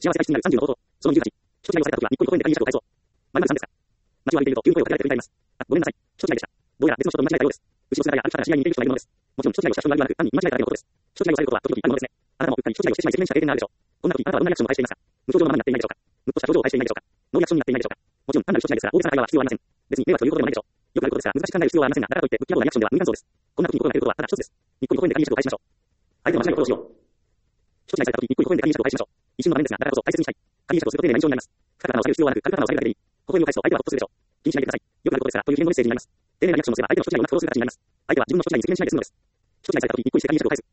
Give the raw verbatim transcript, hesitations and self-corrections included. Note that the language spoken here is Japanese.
幸せ体質になるさんじゅうの方法。そのにじゅうはち。人違いをされたときは、にっこり微笑んで仮に釈を返そう。〇〇さんですか。街を歩いていると、急に声をかけられて振り返ります。あ、ごめんなさい。人違いでした。どうやら別の人と見間違えたようです。後ろ姿や歩き方が知り合いに似ている人がいるものです。もちろん人違いをした人がいるわけではなく、単に見間違えただけのことです。人違いをされることは時々あるものですね。あなたもうっかり人違いをしてしまい責任者経験があるでしょう。こんな時、あなたはどんなリアクションを返していますか。無表情のままになっていないでしょうか。むっとした表情を返していないでしょうか。ノーリアクションになっていないでしょうか。もちろん単なる人違いですから、大げさな会話は必要ありません。別に迷惑ということでもないでしょう。よくあることですが、難しく考える必要はありませんが、だからといって、ぶっきらぼうなリアクションでは無理難そうです。こんな時に心がけることはただ一つです。にっこり微笑んで仮に釈を返しましょう。相手の間違いをフォローしよう。人違いされた時、にっこり微笑んで仮に釈を返しましょう。一瞬の場面ですが、だからこそ大切にしたい。仮に釈をすると丁寧な印象になります。深く鼻を下げる必要はなく、軽く鼻を下げるだけでいい。微笑みを返すと相手はほっとするでしょう。気にしないでください。よくあることですが、という秘伝のメッセージになります。丁寧なリアクションをすれば相手の人違いをうまくフォローする形になります。相手は自分の人違いに責任をしないで済むのです。人違いされた時、にっこりして仮に釈を返す。